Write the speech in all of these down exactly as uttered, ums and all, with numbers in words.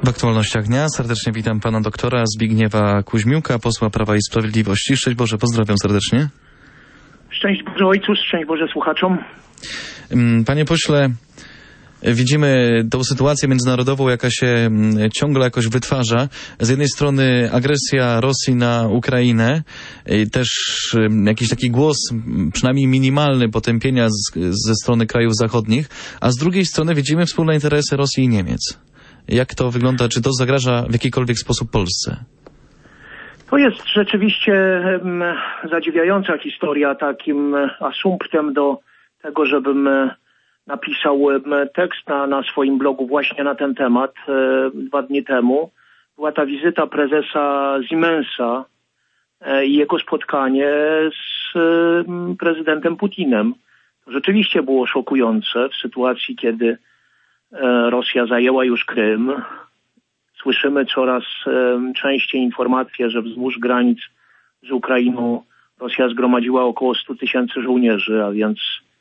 W aktualnościach dnia serdecznie witam pana doktora Zbigniewa Kuźmiuka, posła Prawa i Sprawiedliwości. Szczęść Boże, pozdrawiam serdecznie. Szczęść Boże ojcu, szczęść Boże słuchaczom. Panie pośle, widzimy tą sytuację międzynarodową, jaka się ciągle jakoś wytwarza. Z jednej strony agresja Rosji na Ukrainę, też jakiś taki głos, przynajmniej minimalny, potępienia z, ze strony krajów zachodnich, a z drugiej strony widzimy wspólne interesy Rosji i Niemiec. Jak to wygląda? Czy to zagraża w jakikolwiek sposób Polsce? To jest rzeczywiście um, zadziwiająca historia, takim asumptem do tego, żebym napisał um, tekst na, na swoim blogu właśnie na ten temat um, dwa dni temu. Była ta wizyta prezesa Siemensa um, i jego spotkanie z um, prezydentem Putinem. To rzeczywiście było szokujące w sytuacji, kiedy Rosja zajęła już Krym. Słyszymy coraz um, częściej informacje, że wzdłuż granic z Ukrainą Rosja zgromadziła około stu tysięcy żołnierzy, a więc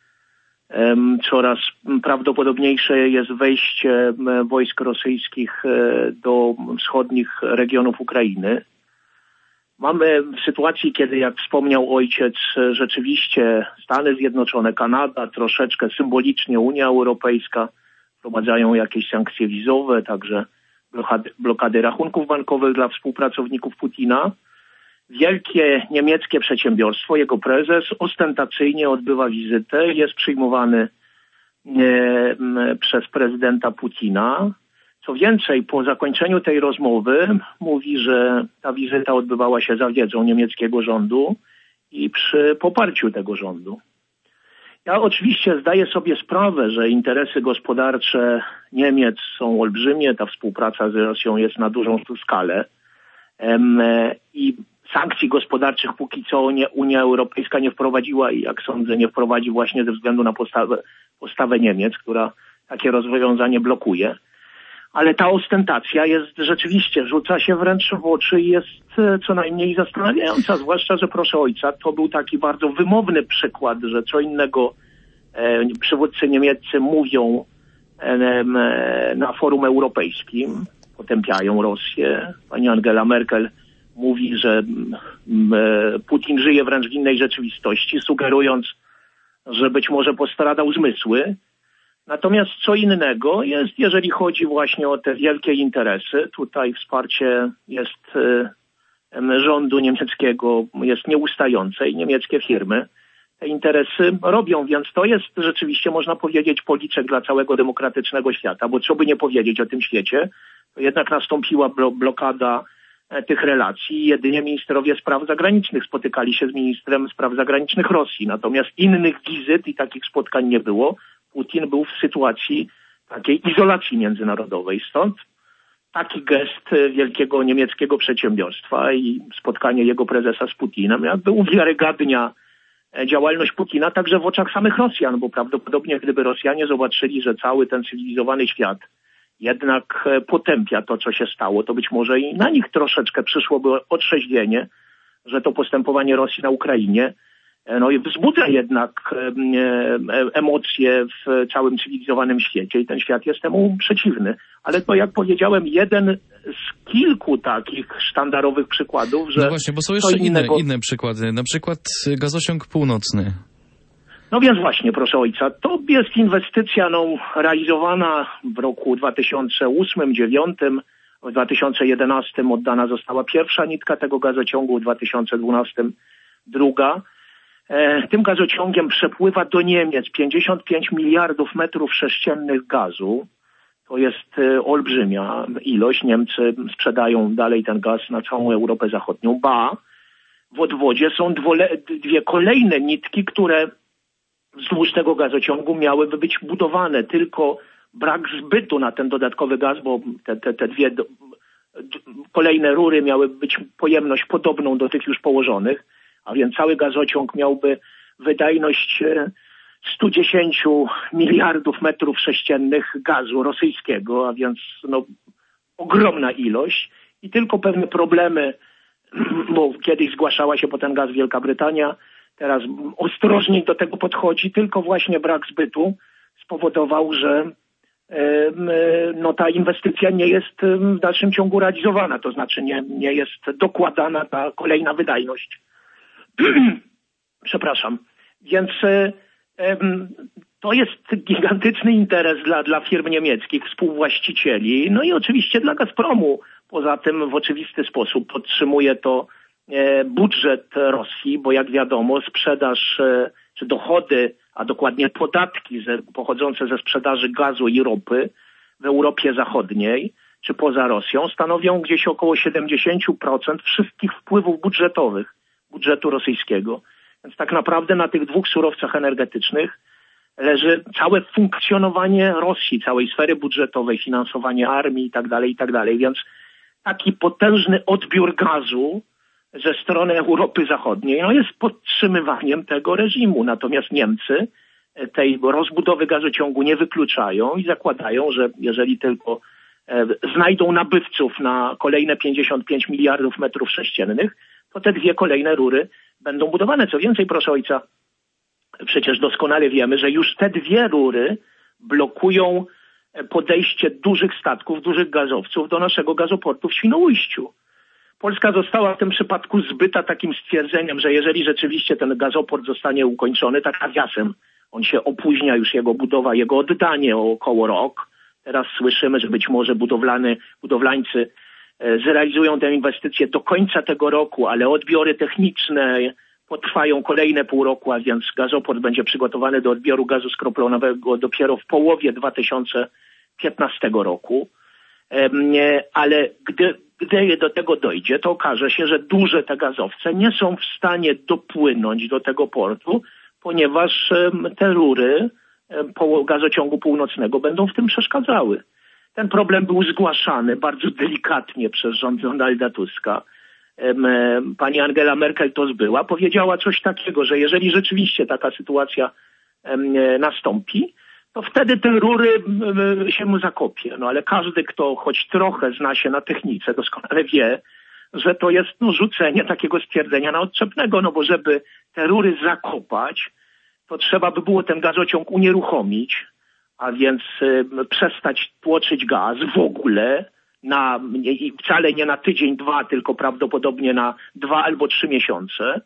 um, coraz prawdopodobniejsze jest wejście um, wojsk rosyjskich um, do wschodnich regionów Ukrainy. Mamy w sytuacji, kiedy, jak wspomniał ojciec, rzeczywiście Stany Zjednoczone, Kanada, troszeczkę symbolicznie Unia Europejska wprowadzają jakieś sankcje wizowe, także blokady, blokady rachunków bankowych dla współpracowników Putina. Wielkie niemieckie przedsiębiorstwo, jego prezes ostentacyjnie odbywa wizytę, jest przyjmowany e, przez prezydenta Putina. Co więcej, po zakończeniu tej rozmowy mówi, że ta wizyta odbywała się za wiedzą niemieckiego rządu i przy poparciu tego rządu. Ja oczywiście zdaję sobie sprawę, że interesy gospodarcze Niemiec są olbrzymie, ta współpraca z Rosją jest na dużą skalę um, i sankcji gospodarczych póki co nie, Unia Europejska nie wprowadziła i jak sądzę nie wprowadzi właśnie ze względu na postawę, postawę Niemiec, która takie rozwiązanie blokuje. Ale ta ostentacja jest rzeczywiście, rzuca się wręcz w oczy i jest co najmniej zastanawiająca, zwłaszcza, że proszę ojca, to był taki bardzo wymowny przykład, że co innego e, przywódcy niemieccy mówią e, na forum europejskim, potępiają Rosję. Pani Angela Merkel mówi, że m, Putin żyje wręcz w innej rzeczywistości, sugerując, że być może postradał zmysły. Natomiast co innego jest, jeżeli chodzi właśnie o te wielkie interesy. Tutaj wsparcie jest y, rządu niemieckiego, jest nieustające i niemieckie firmy te interesy robią, więc to jest rzeczywiście, można powiedzieć, policzek dla całego demokratycznego świata, bo co by nie powiedzieć o tym świecie, to jednak nastąpiła blo- blokada e, tych relacji. Jedynie ministrowie spraw zagranicznych spotykali się z ministrem spraw zagranicznych Rosji, natomiast innych wizyt i takich spotkań nie było. Putin był w sytuacji takiej izolacji międzynarodowej. Stąd taki gest wielkiego niemieckiego przedsiębiorstwa i spotkanie jego prezesa z Putinem jakby uwiarygadnia działalność Putina także w oczach samych Rosjan, bo prawdopodobnie gdyby Rosjanie zobaczyli, że cały ten cywilizowany świat jednak potępia to, co się stało, to być może i na nich troszeczkę przyszłoby otrzeźwienie, że to postępowanie Rosji na Ukrainie no i wzbudza jednak e, emocje w całym cywilizowanym świecie i ten świat jest temu przeciwny. Ale to, jak powiedziałem, jeden z kilku takich sztandarowych przykładów, że... No właśnie, bo są jeszcze inne, inne przykłady, na przykład gazociąg północny. No więc właśnie, proszę ojca, to jest inwestycja no, realizowana w roku dwa tysiące ósmym, dwa tysiące dziewiątym, w dwa tysiące jedenastym oddana została pierwsza nitka tego gazociągu, w dwa tysiące dwunastym druga. Tym gazociągiem przepływa do Niemiec pięćdziesiąt pięć miliardów metrów sześciennych gazu. To jest olbrzymia ilość. Niemcy sprzedają dalej ten gaz na całą Europę Zachodnią. Ba, w odwodzie są dwole, dwie kolejne nitki, które wzdłuż tego gazociągu miałyby być budowane. Tylko brak zbytu na ten dodatkowy gaz, bo te, te, te dwie do, d, kolejne rury miałyby być pojemność podobną do tych już położonych. A więc cały gazociąg miałby wydajność sto dziesięć miliardów metrów sześciennych gazu rosyjskiego, a więc no, ogromna ilość i tylko pewne problemy, bo kiedyś zgłaszała się po ten gaz Wielka Brytania, teraz ostrożniej do tego podchodzi, tylko właśnie brak zbytu spowodował, że no ta inwestycja nie jest w dalszym ciągu realizowana, to znaczy nie, nie jest dokładana ta kolejna wydajność. Przepraszam. Więc to jest gigantyczny interes dla, dla firm niemieckich, współwłaścicieli, no i oczywiście dla Gazpromu. Poza tym w oczywisty sposób podtrzymuje to budżet Rosji, bo jak wiadomo sprzedaż czy dochody, a dokładnie podatki ze, pochodzące ze sprzedaży gazu i ropy w Europie Zachodniej czy poza Rosją stanowią gdzieś około siedemdziesiąt procent wszystkich wpływów budżetowych budżetu rosyjskiego. Więc tak naprawdę na tych dwóch surowcach energetycznych leży całe funkcjonowanie Rosji, całej sfery budżetowej, finansowanie armii i tak dalej, i tak dalej. Więc taki potężny odbiór gazu ze strony Europy Zachodniej no jest podtrzymywaniem tego reżimu. Natomiast Niemcy tej rozbudowy gazociągu nie wykluczają i zakładają, że jeżeli tylko e, znajdą nabywców na kolejne pięćdziesiąt pięć miliardów metrów sześciennych, to te dwie kolejne rury będą budowane. Co więcej, proszę ojca, przecież doskonale wiemy, że już te dwie rury blokują podejście dużych statków, dużych gazowców do naszego gazoportu w Świnoujściu. Polska została w tym przypadku zbyta takim stwierdzeniem, że jeżeli rzeczywiście ten gazoport zostanie ukończony, tak nawiasem, on się opóźnia już jego budowa, jego oddanie o około rok. Teraz słyszymy, że być może budowlany, budowlańcy zrealizują tę inwestycję do końca tego roku, ale odbiory techniczne potrwają kolejne pół roku, a więc gazoport będzie przygotowany do odbioru gazu skroplonego dopiero w połowie dwa tysiące piętnastego roku. Ale gdy, gdy do tego dojdzie, to okaże się, że duże te gazowce nie są w stanie dopłynąć do tego portu, ponieważ te rury po gazociągu północnego będą w tym przeszkadzały. Ten problem był zgłaszany bardzo delikatnie przez rząd Donalda Tuska. Pani Angela Merkel to zbyła. Powiedziała coś takiego, że jeżeli rzeczywiście taka sytuacja nastąpi, to wtedy te rury się mu zakopie. No ale każdy, kto choć trochę zna się na technice, doskonale wie, że to jest no, rzucenie takiego stwierdzenia na odczepnego, no bo żeby te rury zakopać, to trzeba by było ten gazociąg unieruchomić, a więc y, przestać tłoczyć gaz w ogóle, na, i wcale nie na tydzień, dwa, tylko prawdopodobnie na dwa albo trzy miesiące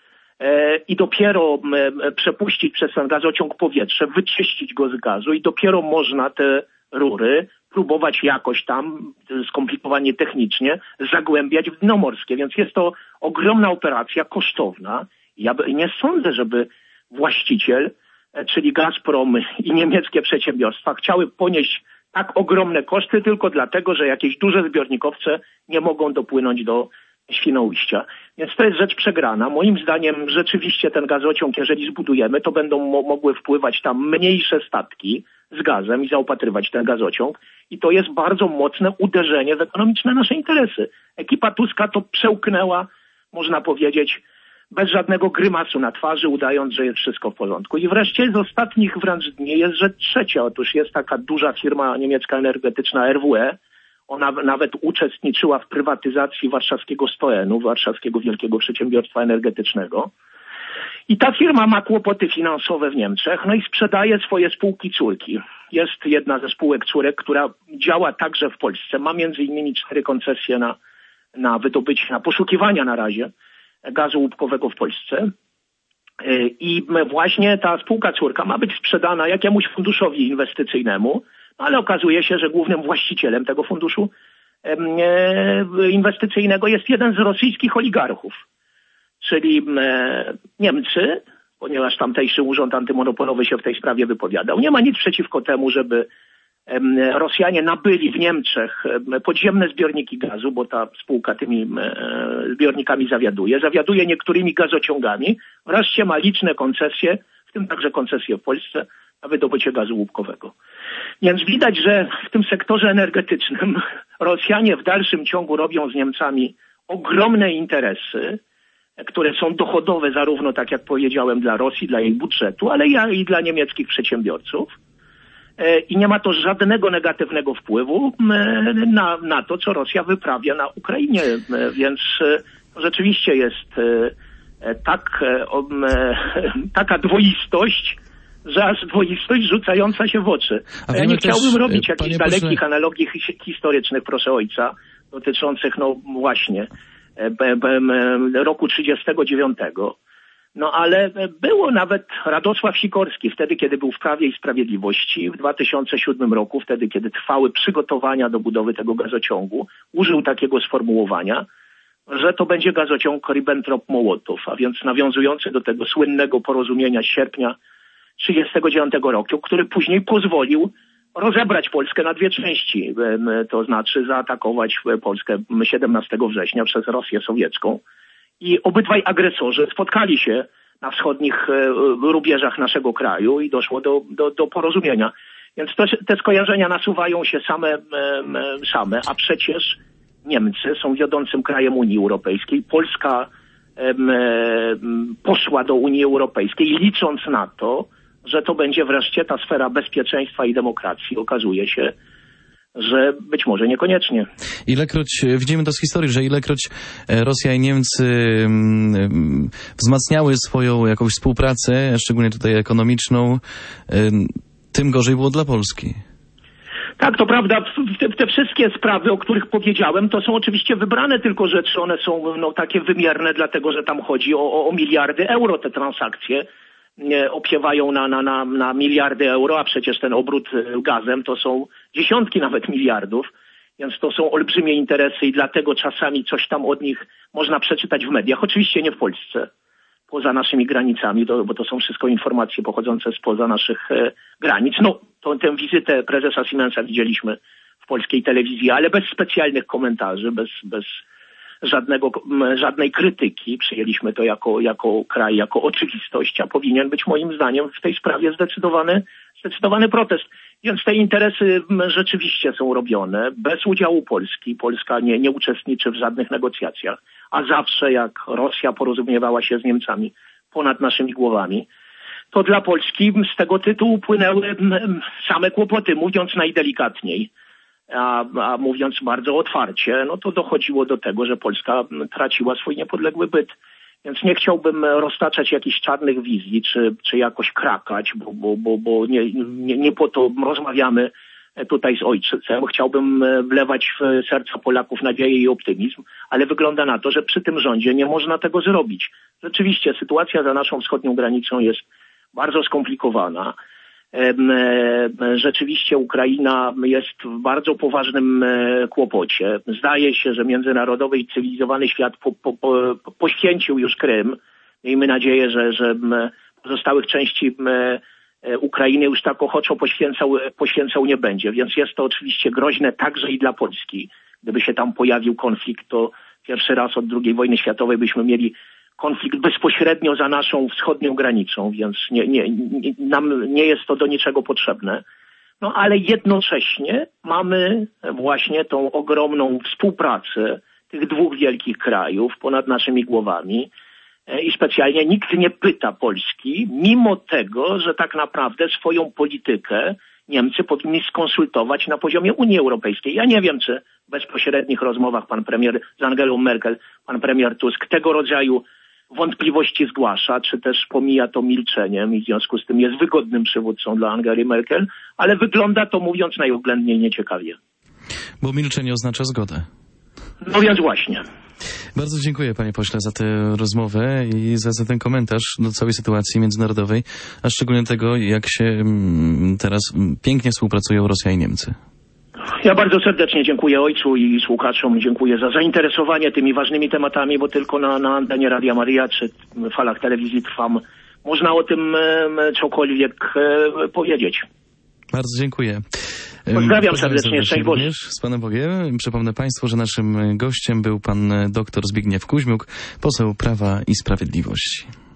e, i dopiero e, przepuścić przez ten gazociąg powietrze, wyczyścić go z gazu i dopiero można te rury próbować jakoś tam, skomplikowanie technicznie, zagłębiać w dno morskie. Więc jest to ogromna operacja, kosztowna. Ja nie sądzę, żeby właściciel, czyli Gazprom i niemieckie przedsiębiorstwa chciały ponieść tak ogromne koszty tylko dlatego, że jakieś duże zbiornikowce nie mogą dopłynąć do Świnoujścia. Więc to jest rzecz przegrana. Moim zdaniem rzeczywiście ten gazociąg, jeżeli zbudujemy, to będą mo- mogły wpływać tam mniejsze statki z gazem i zaopatrywać ten gazociąg. I to jest bardzo mocne uderzenie w ekonomiczne nasze interesy. Ekipa Tuska to przełknęła, można powiedzieć, bez żadnego grymasu na twarzy, udając, że jest wszystko w porządku. I wreszcie z ostatnich wręcz dni jest rzecz trzecia. Otóż jest taka duża firma niemiecka energetyczna R W E. Ona nawet uczestniczyła w prywatyzacji warszawskiego Stoenu, warszawskiego wielkiego przedsiębiorstwa energetycznego. I ta firma ma kłopoty finansowe w Niemczech, no i sprzedaje swoje spółki córki. Jest jedna ze spółek córek, która działa także w Polsce. Ma między innymi cztery koncesje na, na wydobycie, na poszukiwania na razie gazu łupkowego w Polsce. I właśnie ta spółka córka ma być sprzedana jakiemuś funduszowi inwestycyjnemu, ale okazuje się, że głównym właścicielem tego funduszu inwestycyjnego jest jeden z rosyjskich oligarchów, czyli Niemcy, ponieważ tamtejszy urząd antymonopolowy się w tej sprawie wypowiadał. Nie ma nic przeciwko temu, żeby Rosjanie nabyli w Niemczech podziemne zbiorniki gazu, bo ta spółka tymi zbiornikami zawiaduje. Zawiaduje niektórymi gazociągami. Wreszcie ma liczne koncesje, w tym także koncesje w Polsce, na wydobycie gazu łupkowego. Więc widać, że w tym sektorze energetycznym Rosjanie w dalszym ciągu robią z Niemcami ogromne interesy, które są dochodowe zarówno, tak jak powiedziałem, dla Rosji, dla jej budżetu, ale i dla niemieckich przedsiębiorców. I nie ma to żadnego negatywnego wpływu na, na to, co Rosja wyprawia na Ukrainie. Więc to rzeczywiście jest tak, taka dwoistość że aż dwoistość rzucająca się w oczy. A ja nie też, chciałbym robić jakichś pośle... dalekich analogii historycznych, proszę ojca, dotyczących, no właśnie, b, b, b, roku trzydziestego dziewiątego. No ale było nawet Radosław Sikorski, wtedy kiedy był w Prawie i Sprawiedliwości, w dwa tysiące siódmym roku, wtedy kiedy trwały przygotowania do budowy tego gazociągu, użył takiego sformułowania, że to będzie gazociąg Ribbentrop-Mołotow, a więc nawiązujący do tego słynnego porozumienia z sierpnia trzydziestego dziewiątego roku, który później pozwolił rozebrać Polskę na dwie części, to znaczy zaatakować Polskę siedemnastego września przez Rosję sowiecką. I obydwaj agresorzy spotkali się na wschodnich rubieżach naszego kraju i doszło do, do, do porozumienia. Więc to, te skojarzenia nasuwają się same, same, a przecież Niemcy są wiodącym krajem Unii Europejskiej. Polska em, em, poszła do Unii Europejskiej licząc na to, że to będzie wreszcie ta sfera bezpieczeństwa i demokracji. Okazuje się, że być może niekoniecznie. Ilekroć, widzimy to z historii, że ilekroć Rosja i Niemcy wzmacniały swoją jakąś współpracę, szczególnie tutaj ekonomiczną, tym gorzej było dla Polski. Tak, to prawda. Te, te wszystkie sprawy, o których powiedziałem, to są oczywiście wybrane tylko rzeczy. One są no, takie wymierne, dlatego że tam chodzi o, o, o miliardy euro te transakcje. Opiewają na, na, na, na miliardy euro, a przecież ten obrót gazem to są dziesiątki nawet miliardów, więc to są olbrzymie interesy i dlatego czasami coś tam od nich można przeczytać w mediach. Oczywiście nie w Polsce, poza naszymi granicami, to, bo to są wszystko informacje pochodzące spoza naszych e, granic. No, to, tę wizytę prezesa Siemensa widzieliśmy w polskiej telewizji, ale bez specjalnych komentarzy, bez, bez żadnego, żadnej krytyki. Przyjęliśmy to jako, jako kraj, jako oczywistość, a powinien być moim zdaniem w tej sprawie zdecydowany, zdecydowany protest. Więc te interesy rzeczywiście są robione bez udziału Polski. Polska nie, nie uczestniczy w żadnych negocjacjach, a zawsze jak Rosja porozumiewała się z Niemcami ponad naszymi głowami, to dla Polski z tego tytułu płynęły same kłopoty, mówiąc najdelikatniej. A, a mówiąc bardzo otwarcie, no to dochodziło do tego, że Polska traciła swój niepodległy byt. Więc nie chciałbym roztaczać jakichś czarnych wizji, czy, czy jakoś krakać, bo, bo, bo, bo nie, nie, nie po to rozmawiamy tutaj z ojczycem. Chciałbym wlewać w serca Polaków nadzieję i optymizm, ale wygląda na to, że przy tym rządzie nie można tego zrobić. Rzeczywiście sytuacja za naszą wschodnią granicą jest bardzo skomplikowana. Rzeczywiście Ukraina jest w bardzo poważnym kłopocie. Zdaje się, że międzynarodowy i cywilizowany świat po, po, po, poświęcił już Krym. Miejmy nadzieję, że, że pozostałych części Ukrainy już tak ochoczo poświęcał, poświęcał nie będzie. Więc jest to oczywiście groźne także i dla Polski. Gdyby się tam pojawił konflikt, to pierwszy raz od drugiej wojny światowej byśmy mieli konflikt bezpośrednio za naszą wschodnią granicą, więc nie, nie, nie, nam nie jest to do niczego potrzebne. No ale jednocześnie mamy właśnie tą ogromną współpracę tych dwóch wielkich krajów ponad naszymi głowami i specjalnie nikt nie pyta Polski, mimo tego, że tak naprawdę swoją politykę Niemcy powinni skonsultować na poziomie Unii Europejskiej. Ja nie wiem, czy w bezpośrednich rozmowach pan premier z Angelą Merkel, pan premier Tusk tego rodzaju wątpliwości zgłasza, czy też pomija to milczeniem i w związku z tym jest wygodnym przywódcą dla Angeli Merkel, ale wygląda to, mówiąc najoględniej, nieciekawie. Bo milczenie oznacza zgodę. No więc właśnie. Bardzo dziękuję, panie pośle, za tę rozmowę i za, za ten komentarz do całej sytuacji międzynarodowej, a szczególnie tego, jak się teraz pięknie współpracują Rosja i Niemcy. Ja bardzo serdecznie dziękuję ojcu i słuchaczom. Dziękuję za zainteresowanie tymi ważnymi tematami, bo tylko na, na antenie Radia Maryja czy falach telewizji Trwam można o tym e, cokolwiek e, powiedzieć. Bardzo dziękuję. Pozdrawiam serdecznie, szczęść Boże. Z Panem Bogiem. Przypomnę Państwu, że naszym gościem był pan dr Zbigniew Kuźmiuk, poseł Prawa i Sprawiedliwości.